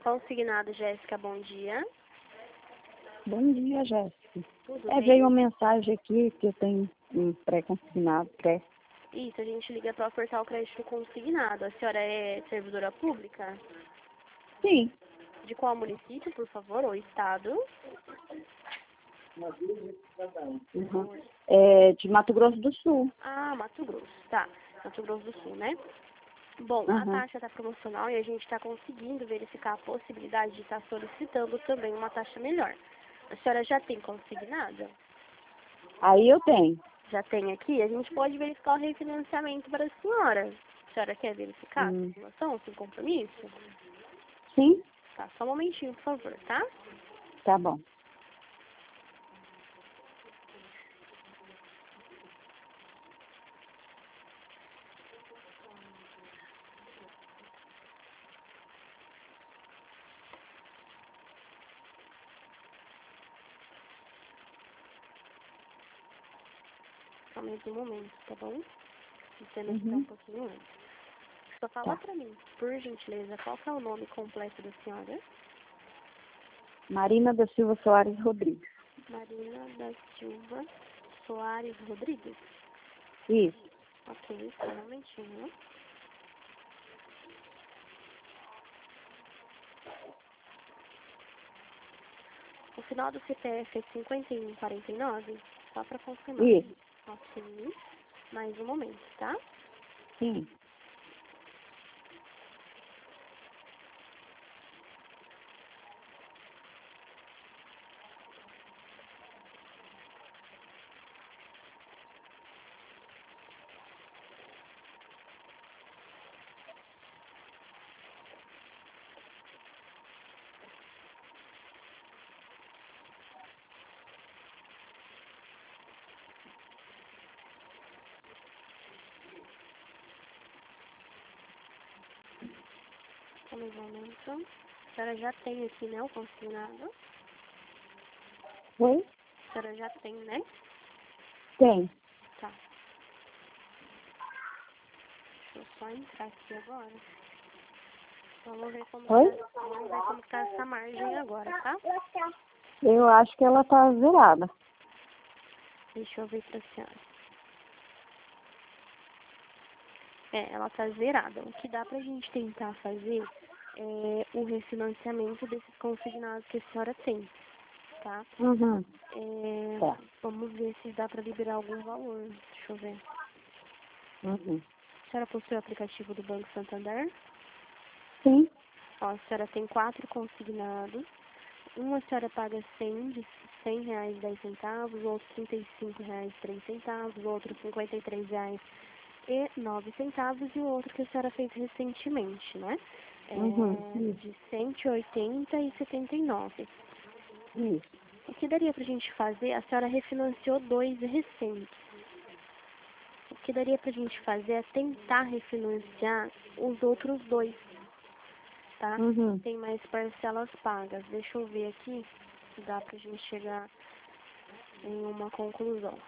Consignado, Jéssica, bom dia. Bom dia, Jéssica. Tudo bem? Veio uma mensagem aqui que eu tenho um pré-consignado, Isso, a gente liga para ofertar o crédito consignado. A senhora é servidora pública? Sim. De qual município, por favor, ou estado? Uhum. É de Mato Grosso do Sul. Ah, Mato Grosso, tá. Mato Grosso do Sul, né? Bom, a taxa está promocional e a gente está conseguindo verificar a possibilidade de estar solicitando também uma taxa melhor. A senhora já tem consignada? Aí eu tenho. Já tem aqui? A gente pode verificar o refinanciamento para a senhora. A senhora quer verificar a informação, sem compromisso? Sim? Tá, só um momentinho, por favor, tá? Tá bom. Só mais um momento, tá bom? Tentando ficar um pouquinho antes. Só fala pra mim, por gentileza, qual que é o nome completo da senhora? Marina da Silva Soares Rodrigues. Marina da Silva Soares Rodrigues. Isso. Ok, só um momentinho. O final do CPF é 5149? Só para confirmar. Isso. Ok. Mais um momento, tá? Sim. Só mais um momento. A senhora já tem aqui, né, o consignado? Oi? A senhora já tem, né? Tem. Tá. Deixa eu só entrar aqui agora. Vamos ver como tá essa margem agora, tá? Eu acho que ela tá zerada. Deixa eu ver pra senhora. Ela tá zerada. O que dá pra gente tentar fazer é o refinanciamento desses consignados que a senhora tem, tá? Tá. Vamos ver se dá pra liberar algum valor. Deixa eu ver. A senhora possui o aplicativo do Banco Santander? Sim. Ó, a senhora tem 4 consignados. Uma a senhora paga 100, de R$100 10 centavos, o outro R$35 3 centavos, o outro R$53 e 9 centavos e o outro que a senhora fez recentemente, né? De 180 e 79. Isso. O que daria pra gente fazer? A senhora refinanciou 2 recentes. O que daria pra gente fazer é tentar refinanciar os outros 2, tá? Tem mais parcelas pagas. Deixa eu ver aqui se dá pra gente chegar em uma conclusão.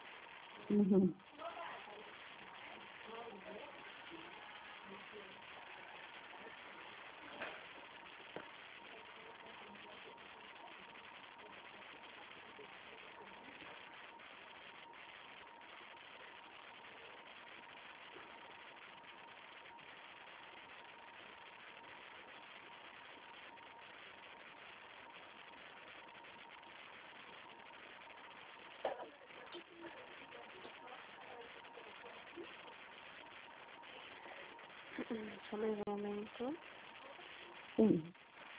Só mais um momento. Sim.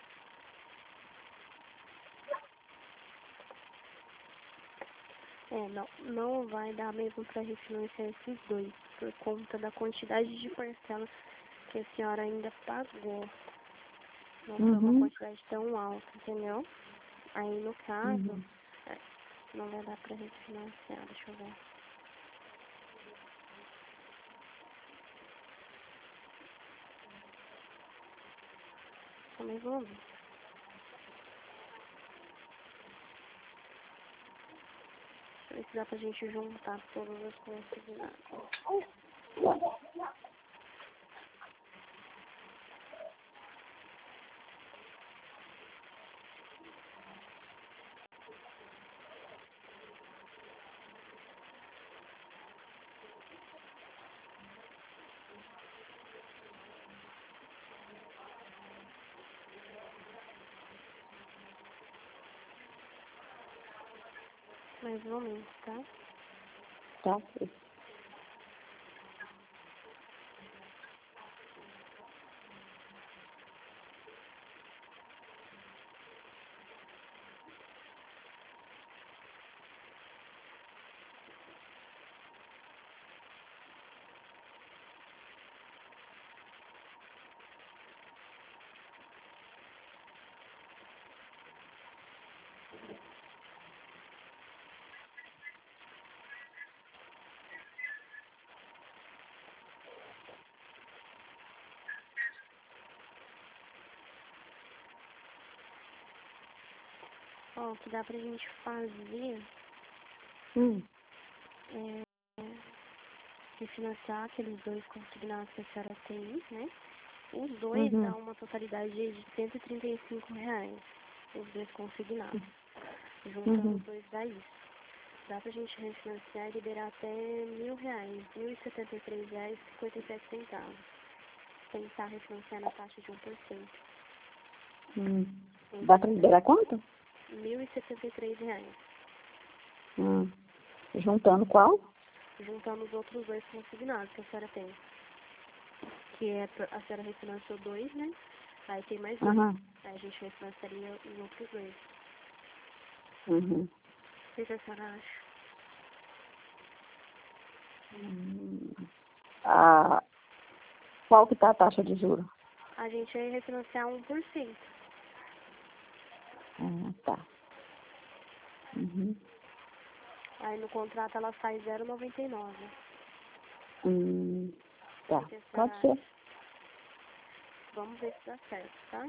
Não vai dar mesmo para refinanciar esses 2, por conta da quantidade de parcelas que a senhora ainda pagou. Não foi uma quantidade tão alta, entendeu? Aí, no caso, não vai dar para refinanciar, deixa eu ver. Só mais um momento. Deixa eu ver se dá pra gente juntar todos os consignados. Mais ou menos, tá? Tá? Ó, o que dá pra gente fazer é refinanciar aqueles 2 consignados que a senhora tem, né? Os dois dá uma totalidade de R$ 135, os 2 consignados. Juntando os dois dá isso. Dá pra gente refinanciar e liberar até R$ 1.000, R$ 1.073,57. Tentar refinanciar na taxa de 1%. Dá pra liberar quanto? R$ 1.073. Juntando qual? Juntando os outros 2 consignados que a senhora tem. Que é, a senhora refinanciou 2, né? Aí tem mais 2. Aí a gente refinanciaria os outros 2. O que a senhora acha? Qual que tá a taxa de juros? A gente vai refinanciar 1%. Tá. Aí no contrato ela sai 0,99. Tá. O que a senhora Pode ser. acha? Vamos ver se dá certo, tá?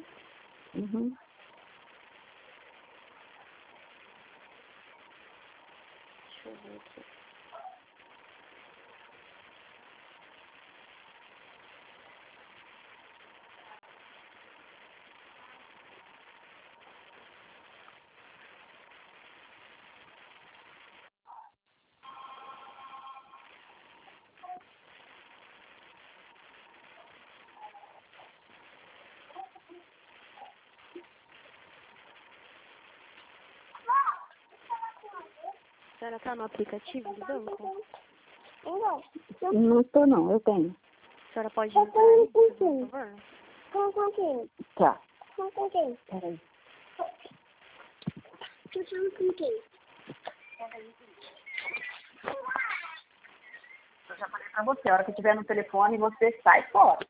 Deixa eu ver aqui. A senhora tá no aplicativo do banco? Não estou não, eu tenho. A senhora pode entrar aí, por favor? Tá. Peraí. Eu já falei pra você, a hora que estiver no telefone, você sai fora.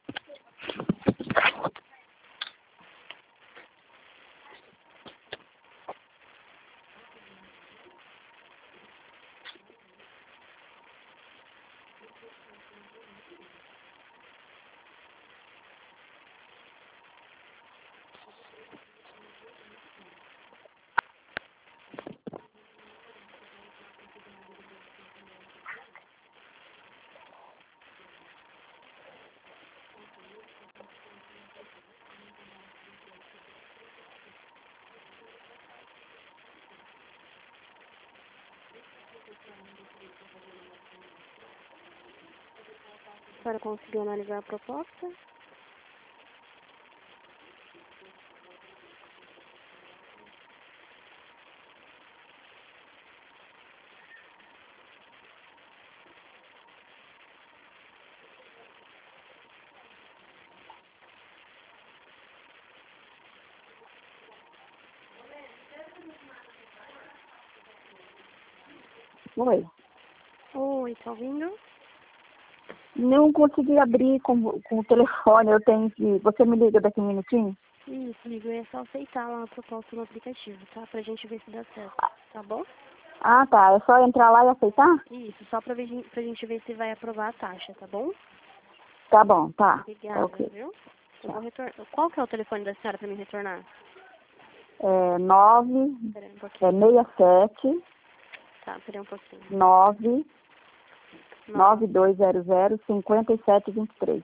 A senhora conseguiu analisar a proposta? Oi. Oi, tá ouvindo? Não consegui abrir com o telefone, eu tenho que... Você me liga daqui um minutinho? Isso, amigo, é só aceitar lá a proposta no aplicativo, tá? Pra gente ver se dá certo, tá bom? Ah, tá. É só entrar lá e aceitar? Isso, só pra gente ver se vai aprovar a taxa, tá bom? Tá bom, tá. Obrigada, Ok. viu? Eu vou retornar. Qual que é o telefone da senhora pra me retornar? É 9, Peraí um pouquinho. 67 Tá, peraí um pouquinho. 9 9200 5723.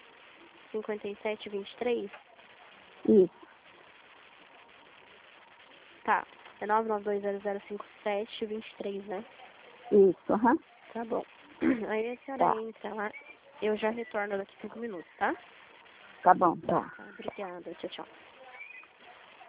5723? Isso, Tá. É 992005723, né? isso, aham. Tá bom. Aí a senhora Tá, entra lá. Eu já retorno daqui 5 minutos, tá? tá bom, tá. Tá, obrigada. Tchau, tchau.